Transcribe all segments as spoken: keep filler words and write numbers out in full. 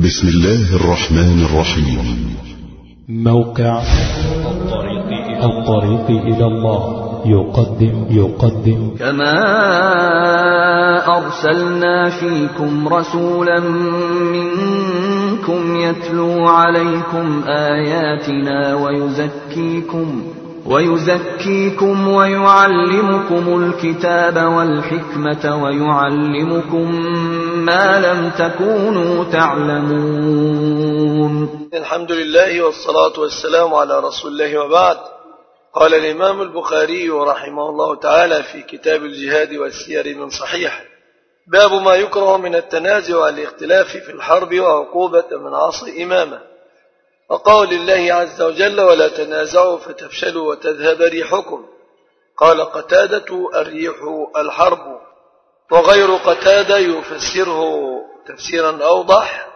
بسم الله الرحمن الرحيم. موقع الطريق إلى الله يقدم يقدم كما أرسلنا فيكم رسولا منكم يتلو عليكم آياتنا ويزكيكم ويزكيكم ويعلمكم الكتاب والحكمة ويعلمكم ما لم تكونوا تعلمون. الحمد لله والصلاة والسلام على رسول الله وبعد. قال الإمام البخاري رحمه الله تعالى في كتاب الجهاد والسير من صحيح: باب ما يكره من التنازع والاختلاف في الحرب وعقوبة من عصي إمامه، وقول الله عز وجل: ولا تنازعوا فتفشلوا وتذهب ريحكم. قال قتادة: الريح الحرب. وغير قتادة يفسره تفسيرا أوضح،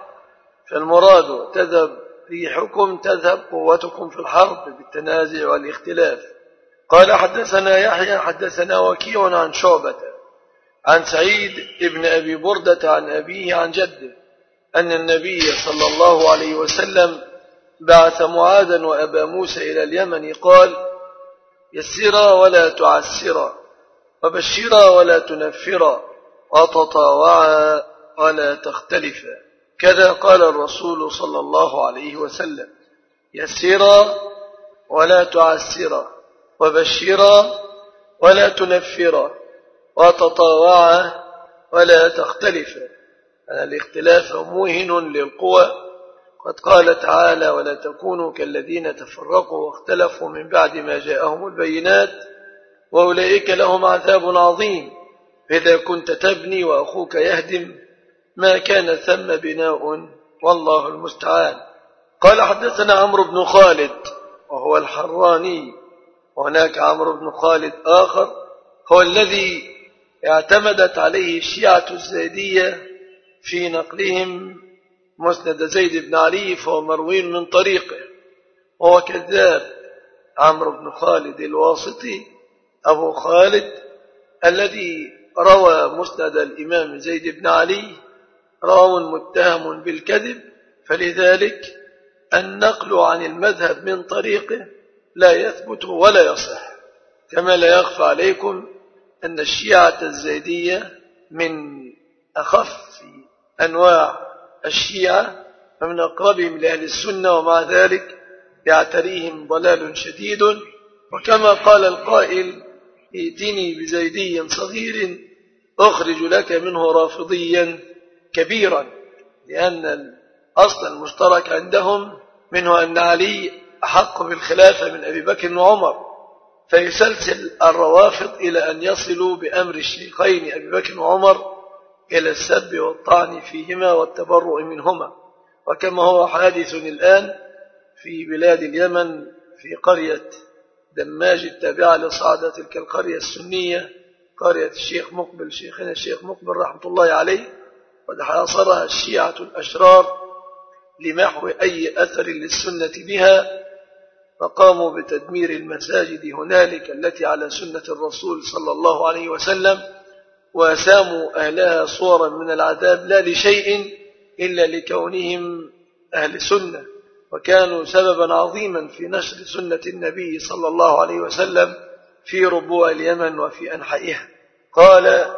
فالمراد تذهب ريحكم تذهب قوتكم في الحرب بالتنازع والاختلاف. قال حدثنا يحيى حدثنا وكيع عن شعبة عن سعيد ابن أبي بردة عن أبيه عن جده أن النبي صلى الله عليه وسلم بعث معاذا وأبا موسى إلى اليمن، قال: يسرا ولا تعسرا، وبشرا ولا تنفرا، وتطاوعا ولا تختلفا. كذا قال الرسول صلى الله عليه وسلم: يسرا ولا تعسرا، وبشرا ولا تنفرا، وتطاوعا ولا تختلفا. أن الاختلاف موهن للقوى. قد قال تعالى: ولا تكونوا كالذين تفرقوا واختلفوا من بعد ما جاءهم البينات وأولئك لهم عذاب عظيم. إذا كنت تبني وأخوك يهدم ما كان ثم بناء والله المستعان. قال حدثنا عمرو بن خالد وهو الحراني، وهناك عمرو بن خالد آخر هو الذي اعتمدت عليه الشيعة الزيدية في نقلهم مسند زيد بن علي، فهو مروي من طريقه وهو كذاب. عمرو بن خالد الواسطي أبو خالد الذي روى مسند الإمام زيد بن علي راو متهم بالكذب، فلذلك النقل عن المذهب من طريقه لا يثبت ولا يصح. كما لا يخفى عليكم أن الشيعة الزيدية من أخف أنواع الشيعة ومن أقربهم لأهل السنة، ومع ذلك يعتريهم ضلال شديد. وكما قال القائل: ائتني بزيدي صغير أخرج لك منه رافضيا كبيرا، لأن الأصل المشترك عندهم منه أن علي أحق بالخلافة من أبي بكر وعمر، فيسلسل الروافض إلى أن يصلوا بأمر الشيخين أبي بكر وعمر إلى السب والطعن فيهما والتبرؤ منهما، وكما هو حادث الآن في بلاد اليمن في قرية دماج التابعة لصعدة تلك القرية السنية، قرية الشيخ مقبل شيخنا الشيخ مقبل رحمة الله عليه. قد حاصرها الشيعة الأشرار لمحو أي أثر للسنة بها، فقاموا بتدمير المساجد هنالك التي على سنة الرسول صلى الله عليه وسلم، وساموا أهلها صورا من العذاب لا لشيء إلا لكونهم أهل سنة، وكانوا سببا عظيما في نشر سنة النبي صلى الله عليه وسلم في ربوع اليمن وفي أنحائها. قال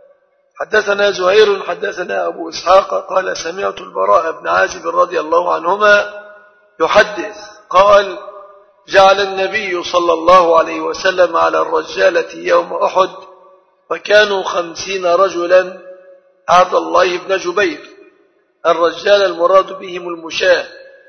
حدثنا زهير حدثنا أبو إسحاق قال: سمعت البراء بن عازب رضي الله عنهما يحدث قال: جعل النبي صلى الله عليه وسلم على الرجالة يوم أحد وكانوا خمسين رجلا عبد الله بن جبير. الرجال المراد بهم المشاة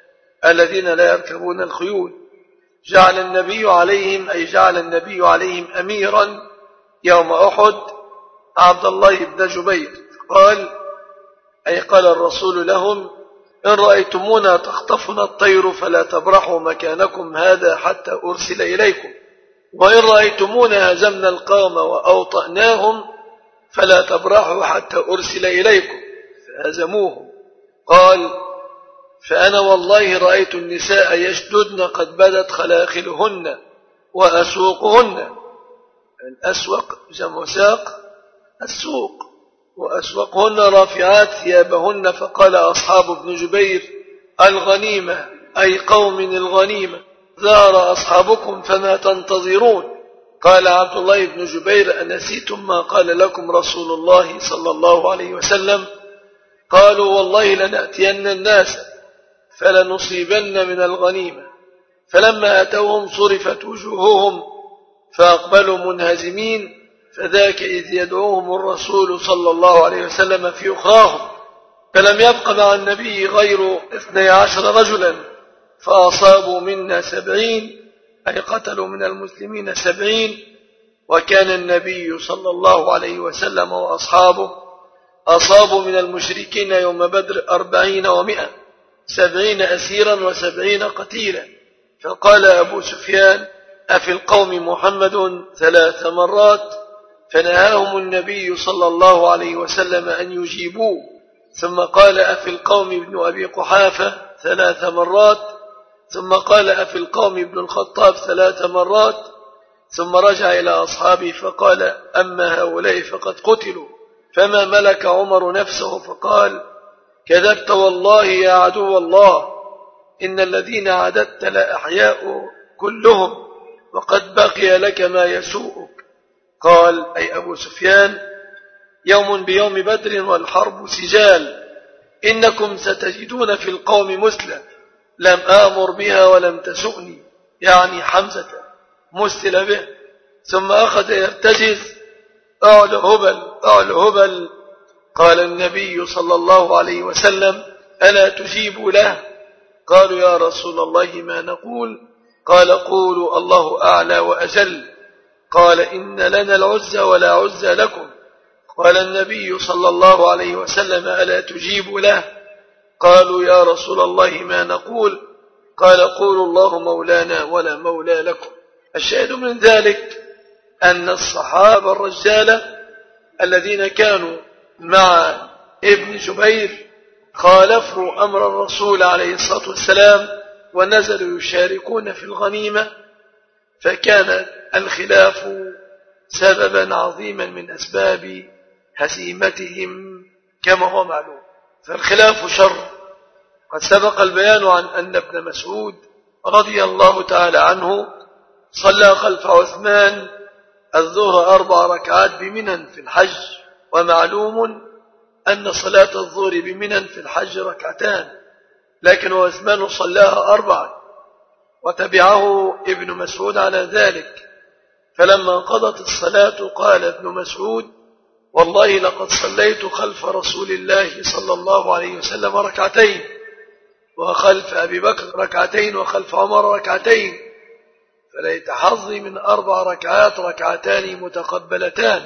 الذين لا يركبون الخيول. جعل النبي عليهم أي جعل النبي عليهم أميرا يوم أحد عبد الله بن جبير. قال أي قال الرسول لهم: إن رأيتمونا تخطفنا الطير فلا تبرحوا مكانكم هذا حتى أرسل إليكم، وإن رأيتمونا هزمنا القوم وأوطأناهم فلا تبرحوا حتى أرسل إليكم، فهزموهم. قال: فأنا والله رأيت النساء يشددن قد بدت خلاخلهن وأسوقهن. الأسوق جمع ساق السوق، وأسوقهن رافعات ثيابهن، فقال أصحاب ابن جبير: الغنيمة، أي قوم الغنيمة، ظهر أصحابكم فما تنتظرون؟ قال عبد الله بن جبير: أنسيتم ما قال لكم رسول الله صلى الله عليه وسلم؟ قالوا: والله لنأتين الناس فلنصيبن من الغنيمة. فلما أتوهم صرفت وجوههم فأقبلوا منهزمين، فذاك إذ يدعوهم الرسول صلى الله عليه وسلم في أخراهم، فلم يبق مع النبي غير اثني عشر رجلا، فأصابوا منا سبعين، أي قتلوا من المسلمين سبعين، وكان النبي صلى الله عليه وسلم وأصحابه أصابوا من المشركين يوم بدر أربعين ومئة، سبعين أسيرا وسبعين قتيلا. فقال أبو سفيان: أفي القوم محمد ثلاث مرات، فنهاهم النبي صلى الله عليه وسلم أن يجيبوه. ثم قال: أفي القوم ابن أبي قحافة ثلاث مرات، ثم قال: أفي القوم ابن الخطاب ثلاث مرات، ثم رجع إلى أصحابه فقال: أما هؤلاء فقد قتلوا. فما ملك عمر نفسه فقال: كذبت والله يا عدو الله، إن الذين عددت لأحياء كلهم، وقد بقي لك ما يسوءك. قال أي أبو سفيان: يوم بيوم بدر والحرب سجال، إنكم ستجدون في القوم مثلة لم آمر بها ولم تسؤني، يعني حمزة مثل به. ثم أخذ يرتجز: أعلى هبل أعلى هبل. قال النبي صلى الله عليه وسلم: ألا تجيب له؟ قالوا: يا رسول الله ما نقول؟ قال: قولوا الله أعلى وأجل. قال: إن لنا العزة ولا عزة لكم. قال النبي صلى الله عليه وسلم: ألا تجيب له؟ قالوا: يا رسول الله ما نقول؟ قال: قولوا الله مولانا ولا مولى لكم. الشاهد من ذلك أن الصحابة الرجالة الذين كانوا مع ابن جبير خالفوا أمر الرسول عليه الصلاة والسلام ونزلوا يشاركون في الغنيمة، فكان الخلاف سببا عظيما من أسباب هزيمتهم كما هو معلوم. فالخلاف شر. قد سبق البيان عن أن ابن مسعود رضي الله تعالى عنه صلى خلف عثمان الظهر أربع ركعات بمنى في الحج، ومعلوم أن صلاة الظهر بمنى في الحج ركعتان، لكن عثمان صلاها أربعة وتبعه ابن مسعود على ذلك. فلما قضت الصلاة قال ابن مسعود: والله لقد صليت خلف رسول الله صلى الله عليه وسلم ركعتين، وخلف أبي بكر ركعتين، وخلف عمر ركعتين، فليت حظي من أربع ركعات ركعتان متقبلتان.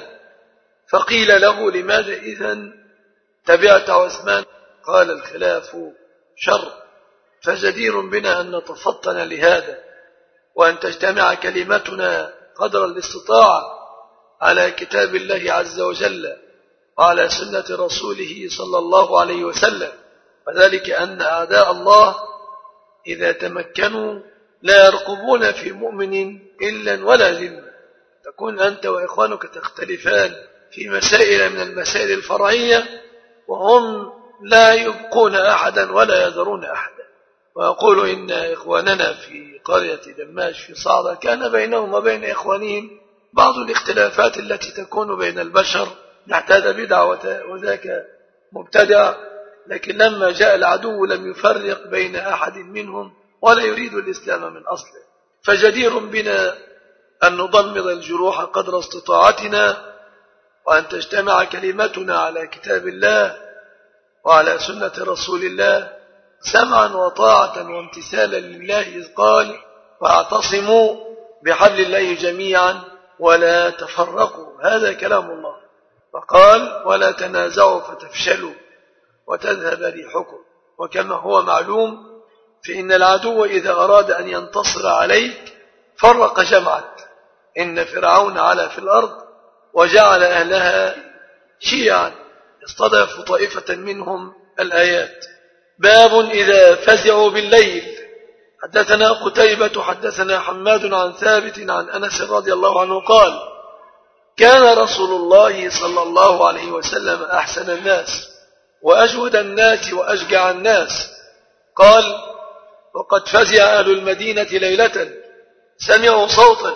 فقيل له: لماذا إذن تبعت عثمان؟ قال: الخلاف شر، فجدير بنا أن نتفطن لهذا، وأن تجتمع كلمتنا قدر الاستطاعة على كتاب الله عز وجل وعلى سنة رسوله صلى الله عليه وسلم، وذلك أن أعداء الله إذا تمكنوا لا يرقبون في مؤمن إلا ولا ذمة. تكون أنت وإخوانك تختلفان في مسائل من المسائل الفرعية وهم لا يبقون أحدا ولا يذرون أحدا. ويقول إن إخواننا في قرية دماش في صعدة كان بينهم وبين إخوانهم بعض الاختلافات التي تكون بين البشر، نحتاج بدعة وذاك مبتدع، لكن لما جاء العدو لم يفرق بين أحد منهم ولا يريد الإسلام من أصله. فجدير بنا أن نضمد الجروح قدر استطاعتنا، وأن تجتمع كلمتنا على كتاب الله وعلى سنة رسول الله سمعا وطاعة وامتثالا لله، إذ قال: واعتصموا بحبل الله جميعا ولا تفرقوا. هذا كلام الله. وقال: ولا تنازعوا فتفشلوا وتذهب ريحكم. وكما هو معلوم فإن العدو إذا أراد أن ينتصر عليك فرق جمعك. إن فرعون علا في الأرض وجعل أهلها شيعا يستضعف طائفة منهم. الآيات. باب إذا فزعوا بالليل. حدثنا قتيبة حدثنا حماد عن ثابت عن أنس رضي الله عنه قال: كان رسول الله صلى الله عليه وسلم أحسن الناس وأجود الناس وأشجع الناس. قال: وقد فزع أهل المدينة ليلة سمعوا صوتا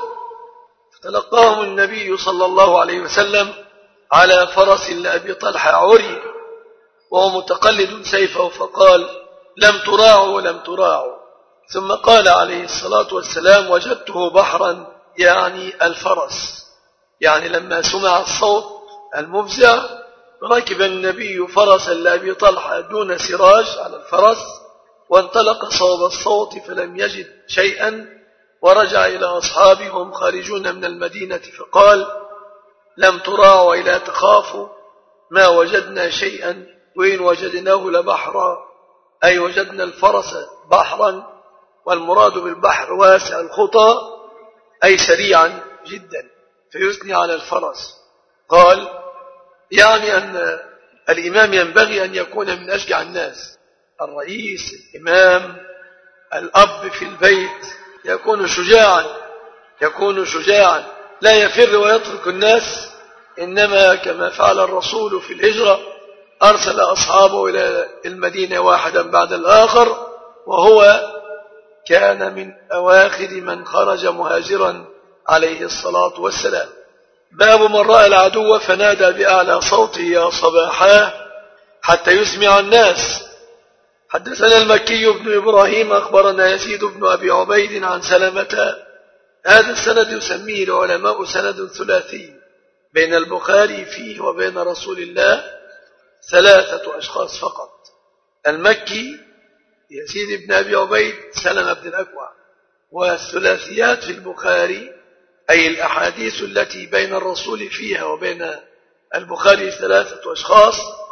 فتلقاهم النبي صلى الله عليه وسلم على فرس لأبي طلحة عري وهو متقلد سيفه، فقال: لم تراعوا لم تراعوا. ثم قال عليه الصلاة والسلام: وجدته بحرا، يعني الفرس. يعني لما سمع الصوت المفزع ركب النبي فرسا لأبي طلحة دون سراج على الفرس، وانطلق صوب الصوت فلم يجد شيئا، ورجع إلى أصحابه وهم خارجون من المدينة فقال: لم تراعوا ولا تخافوا، ما وجدنا شيئا، وإن وجدناه لبحرا، أي وجدنا الفرس بحرا، والمراد بالبحر واسع الخطى أي سريعا جدا، فيثني على الفرس. قال: يعني أن الإمام ينبغي أن يكون من أشجع الناس، الرئيس، الإمام، الأب في البيت يكون شجاعا، يكون شجاعا لا يفر ويترك الناس، إنما كما فعل الرسول في الهجرة أرسل أصحابه إلى المدينة واحدا بعد الآخر، وهو كان من أواخر من خرج مهاجرا عليه الصلاة والسلام. باب من رأى العدو فنادى بأعلى صوته: يا صباحاه، حتى يسمع الناس. حدثنا المكي بن إبراهيم أخبرنا يزيد بن أبي عبيد عن سلمة. هذا السند يسميه العلماء سند ثلاثي، بين البخاري فيه وبين رسول الله ثلاثة أشخاص فقط: المكي يزيد بن أبي عبيد سلمة بن الأكوع. والثلاثيات في البخاري أي الأحاديث التي بين الرسول فيها وبين البخاري ثلاثة أشخاص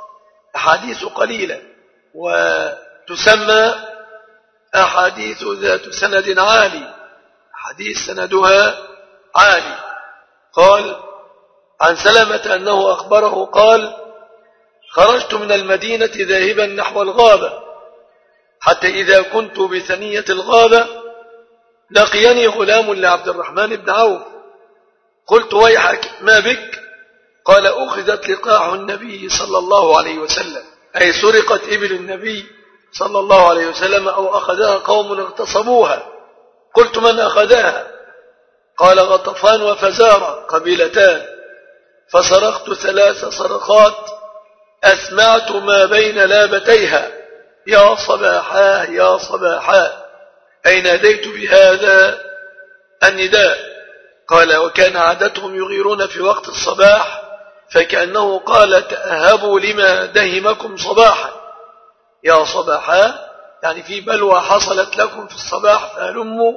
أحاديث قليلة، وتسمى أحاديث ذات سند عالي، حديث سندها عالي. قال عن سلمة أنه أخبره قال: خرجت من المدينة ذاهبا نحو الغابة، حتى إذا كنت بثنية الغابة لقيني غلام لعبد الرحمن بن عوف. قلت: ويحك، ما بك؟ قال: أخذت لقاح النبي صلى الله عليه وسلم، أي سرقت إبل النبي صلى الله عليه وسلم، أو أخذها قوم اغتصبوها. قلت: من أخذها؟ قال: غطفان وفزارة، قبيلتان. فصرخت ثلاث صرخات أسمعت ما بين لابتيها: يا صباحاه يا صباحاه، أي ناديت بهذا النداء. قال: وكان عادتهم يغيرون في وقت الصباح، فكأنه قال: تأهبوا لما دهمكم صباحا. يا صباحاه يعني في بلوى حصلت لكم في الصباح فهلموا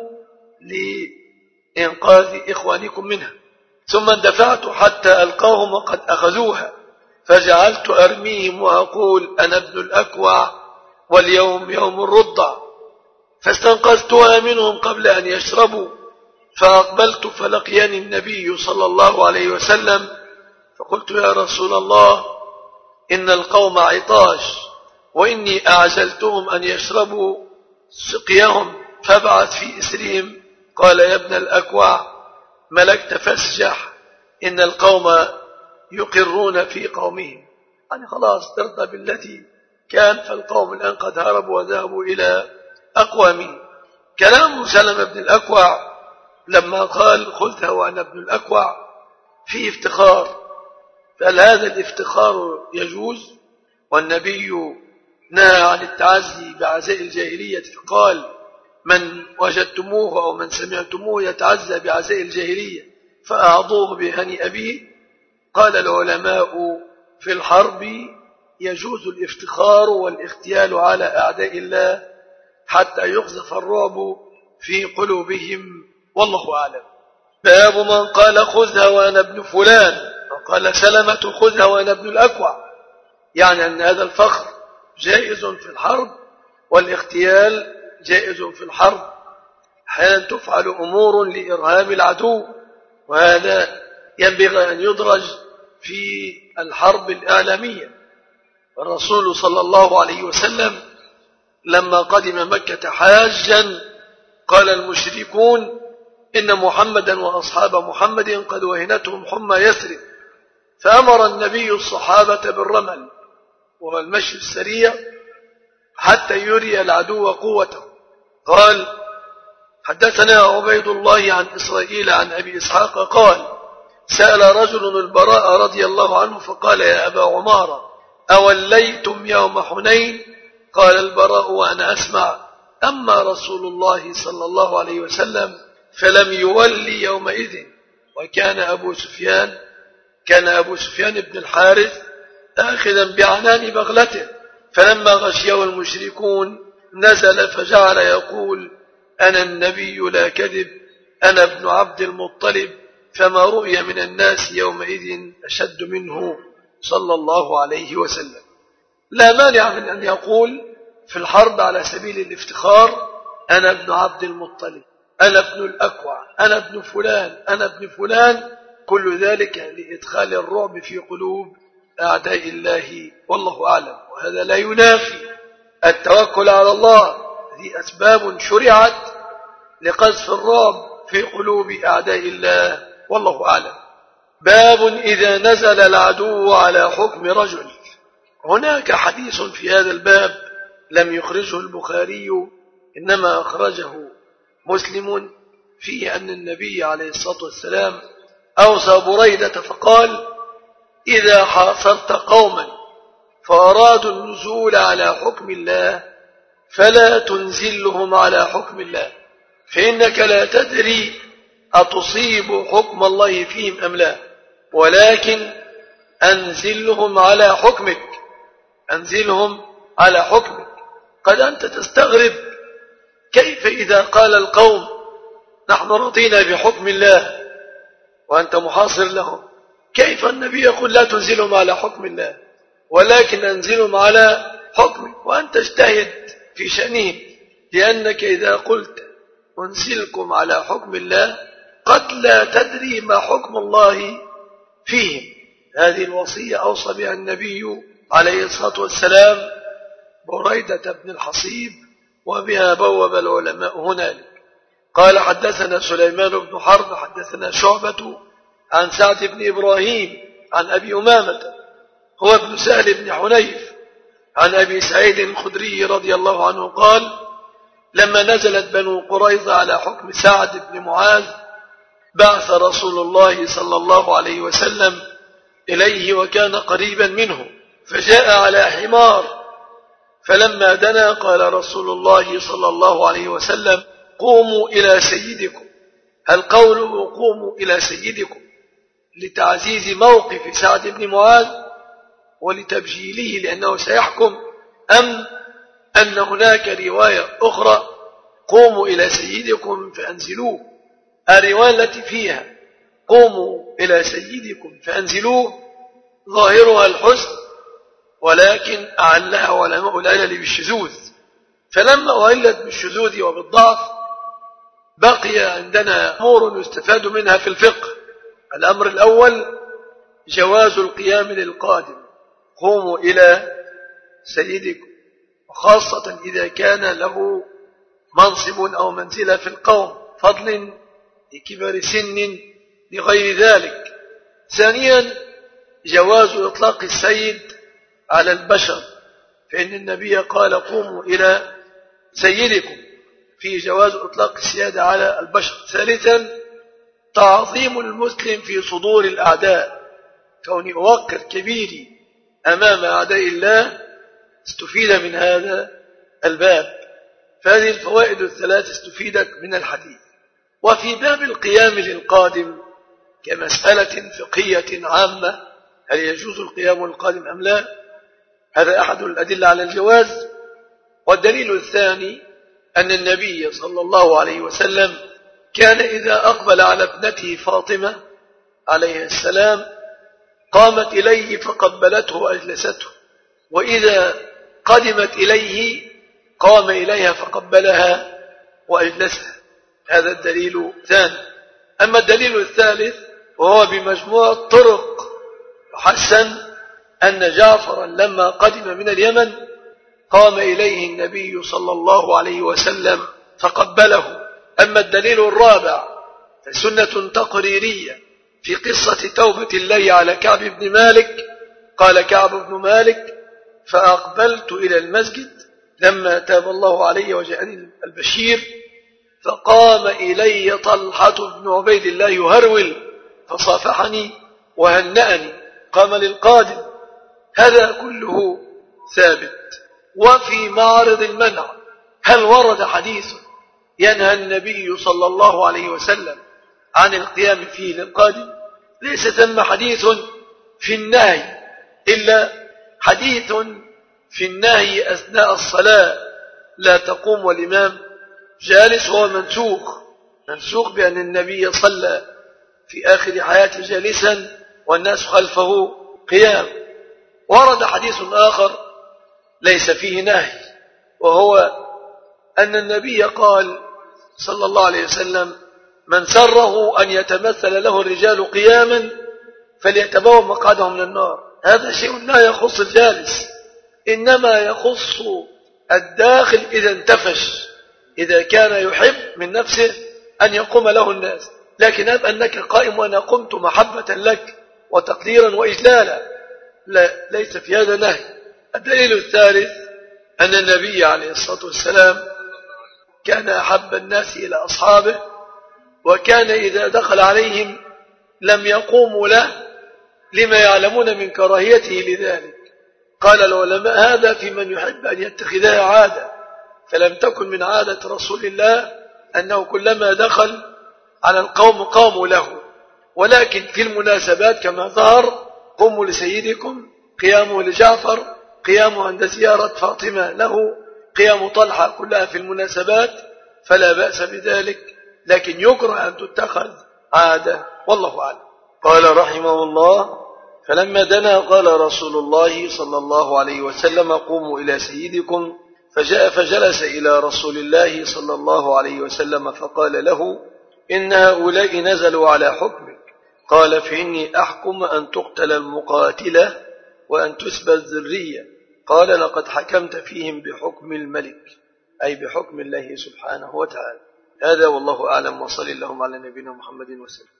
لإنقاذ إخوانكم منها. ثم اندفعت حتى ألقاهم وقد أخذوها، فجعلت أرميهم وأقول: أنا ابن الأكوع واليوم يوم الرضع. فاستنقذتها منهم قبل أن يشربوا، فأقبلت فلقيني النبي صلى الله عليه وسلم، فقلت: يا رسول الله، إن القوم عطاش، وإني أعجلتهم أن يشربوا سقيهم، فابعث في إسرهم. قال: يا ابن الأكوع، ملكت فاسجح، إن القوم يقرون في قومهم. يعني خلاص ارضى بالتي كان، فالقوم الآن قد هربوا وذهبوا إلى أقوامهم. كلام سلمة بن الأكوع لما قال: خذها وأنا ابن الأكوع، فيه افتخار، فهل هذا الافتخار يجوز؟ والنبي نهى عن التعزي بعزاء الجاهلية، فقال: من وجدتموه أو من سمعتموه يتعزى بعزاء الجاهلية فأعضوه بهني أبيه. قال العلماء: في الحرب يجوز الافتخار والاختيال على أعداء الله حتى يقذف الرعب في قلوبهم، والله أعلم. باب من قال: خذها وأنا ابن فلان، وقال سلمة: خذها وأنا ابن الأكوع، يعني أن هذا الفخر جائز في الحرب، والاختيال جائز في الحرب. أحيانا تفعل أمور لإرهاب العدو، وهذا ينبغي أن يدرج في الحرب الإعلامية. الرسول صلى الله عليه وسلم لما قدم مكة حاجا قال المشركون: إن محمدا وأصحاب محمد قد وهنتهم حمى يثرب، فأمر النبي الصحابة بالرمل وهو المشي السريع حتى يري العدو قوته. قال: حدثنا عبيد الله عن إسرائيل عن أبي إسحاق قال: سأل رجل البراء رضي الله عنه فقال: يا أبا عمارة، أوليتم يوم حنين؟ قال البراء وأنا أسمع: أما رسول الله صلى الله عليه وسلم فلم يولي يومئذ. وكان أبو سفيان كان أبو سفيان بن الحارث آخذا بعنان بغلته، فلما غشيه المشركون نزل فجعل يقول: أنا النبي لا كذب، أنا ابن عبد المطلب، فما رؤي من الناس يومئذ أشد منه صلى الله عليه وسلم. لا مانع من أن يقول في الحرب على سبيل الافتخار: أنا ابن عبد المطلب، أنا ابن الأكوع، أنا ابن فلان، أنا ابن فلان، كل ذلك لإدخال الرعب في قلوب أعداء الله، والله أعلم. وهذا لا ينافي التوكل على الله، هذه أسباب شرعت لقذف الرعب في قلوب أعداء الله، والله أعلم. باب إذا نزل العدو على حكم رجل. هناك حديث في هذا الباب لم يخرجه البخاري، إنما أخرجه مسلم، فيه أن النبي عليه الصلاة والسلام أوصى بريدة فقال: إذا حاصرت قوما فأرادوا النزول على حكم الله فلا تنزلهم على حكم الله، فإنك لا تدري أتصيب حكم الله فيهم أم لا، ولكن أنزلهم على حكمك، أنزلهم على حكمك. قد أنت تستغرب كيف إذا قال القوم: نحن رضينا بحكم الله، وأنت محاصر لهم، كيف النبي يقول لا تنزلهم على حكم الله ولكن أنزلهم على حكمك، وأنت اجتهد في شأنهم، لأنك إذا قلت أنزلكم على حكم الله قد لا تدري ما حكم الله فيهم. هذه الوصية أوصى بها النبي عليه الصلاة والسلام بريدة بن الحصيب، وبها بوب العلماء هنالك. قال: حدثنا سليمان بن حرب حدثنا شعبة عن سعد بن إبراهيم عن أبي أمامة هو ابن سهل بن حنيف عن أبي سعيد الخدري رضي الله عنه قال: لما نزلت بنو قريظة على حكم سعد بن معاذ بعث رسول الله صلى الله عليه وسلم إليه وكان قريبا منه، فجاء على حمار، فلما دنا قال رسول الله صلى الله عليه وسلم: قوموا إلى سيدكم. هل قوله قوموا إلى سيدكم لتعزيز موقف سعد بن معاذ ولتبجيله لأنه سيحكم، أم أن هناك رواية أخرى قوموا إلى سيدكم فأنزلوه؟ الرواية التي فيها قوموا إلى سيدكم فأنزلوه ظاهرها الحسن، ولكن أعلها علماء العلل بالشذوذ، فلما أعلت بالشذوذ وبالضعف بقي عندنا أمور يستفاد منها في الفقه. الأمر الأول جواز القيام للقادم، قوموا إلى سيدكم، وخاصة إذا كان له منصب أو منزلة في القوم، فضل لكبر سن لغير ذلك. ثانيا جواز إطلاق السيد على البشر، فإن النبي قال: قوموا إلى سيدكم، في جواز إطلاق السيادة على البشر. ثالثا تعظيم المسلم في صدور الأعداء، كوني أوقر كبيري أمام أعداء الله، استفيد من هذا الباب. فهذه الفوائد الثلاث استفيدت من الحديث. وفي باب القيام للقادم كمسألة فقهية عامة، هل يجوز القيام للقادم أم لا؟ هذا أحد الأدلة على الجواز. والدليل الثاني أن النبي صلى الله عليه وسلم كان إذا أقبل على ابنته فاطمة عليه السلام قامت إليه فقبلته وأجلسته، وإذا قدمت إليه قام إليها فقبلها وأجلسها. هذا الدليل الثاني. أما الدليل الثالث وهو بمجموع الطرق، حسن أن جعفرا لما قدم من اليمن قام إليه النبي صلى الله عليه وسلم فقبله. أما الدليل الرابع سنة تقريرية في قصة توبة الله على كعب بن مالك. قال كعب بن مالك: فأقبلت إلى المسجد لما تاب الله علي وجاءني البشير، فقام إلي طلحة بن عبيد الله يهرول فصافحني وهنأني، قام للقادم. هذا كله ثابت. وفي معرض المنع، هل ورد حديث ينهى النبي صلى الله عليه وسلم عن القيام فيه للقادم؟ ليس ثم حديث في النهي، إلا حديث في النهي أثناء الصلاة لا تقوم والإمام جالس، هو منسوخ منسوخ بأن النبي صلى في آخر حياته جالسا والناس خلفه قيام. ورد حديث آخر ليس فيه نهي، وهو أن النبي قال صلى الله عليه وسلم: من سره أن يتمثل له الرجال قياما فليتبوأ مقعده من النار. هذا شيء لا يخص الجالس، إنما يخص الداخل إذا انتفش، إذا كان يحب من نفسه أن يقوم له الناس. لكن أب أنك قائم وأنا قمت محبة لك وتقديرا وإجلالا، لا، ليس في هذا نهي. الدليل الثالث أن النبي عليه الصلاة والسلام كان أحب الناس إلى أصحابه، وكان إذا دخل عليهم لم يقوموا له لما يعلمون من كراهيته لذلك. قال العلماء: هذا في من يحب أن يتخذها عادة، فلم تكن من عادة رسول الله أنه كلما دخل على القوم قاموا له، ولكن في المناسبات كما ظهر: قوموا لسيدكم، قيامه لجعفر، قيامه عند زيارة فاطمة له، قيام طلحة، كلها في المناسبات، فلا بأس بذلك، لكن يكره أن تتخذ عادة، والله أعلم. قال رحمه الله: فلما دنا قال رسول الله صلى الله عليه وسلم: قوموا إلى سيدكم. فجاء فجلس إلى رسول الله صلى الله عليه وسلم فقال له: إن هؤلاء نزلوا على حكمك. قال: فإني أحكم أن تقتل المقاتلة وأن تسبى الذرية. قال: لقد حكمت فيهم بحكم الملك، أي بحكم الله سبحانه وتعالى. هذا والله أعلم، وصلى اللهم على نبينا محمد وسلم.